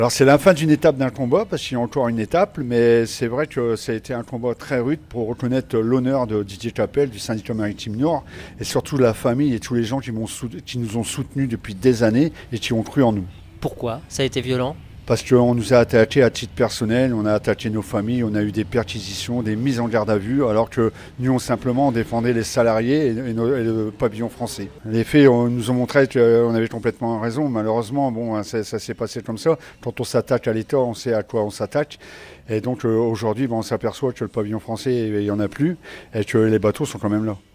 Alors c'est la fin d'une étape d'un combat, parce qu'il y a encore une étape, mais c'est vrai que ça a été un combat très rude pour reconnaître l'honneur de Didier Capel, du syndicat maritime Nord, et surtout la famille et tous les gens qui nous ont soutenus depuis des années et qui ont cru en nous. Pourquoi ça a été violent? Parce qu'on nous a attaqués à titre personnel, on a attaqué nos familles, on a eu des perquisitions, des mises en garde à vue, alors que nous, on défendait les salariés et le pavillon français. Les faits nous ont montré qu'on avait complètement raison. Malheureusement, bon, ça s'est passé comme ça. Quand on s'attaque à l'État, on sait à quoi on s'attaque. Et donc aujourd'hui, on s'aperçoit que le pavillon français, il n'y en a plus et que les bateaux sont quand même là.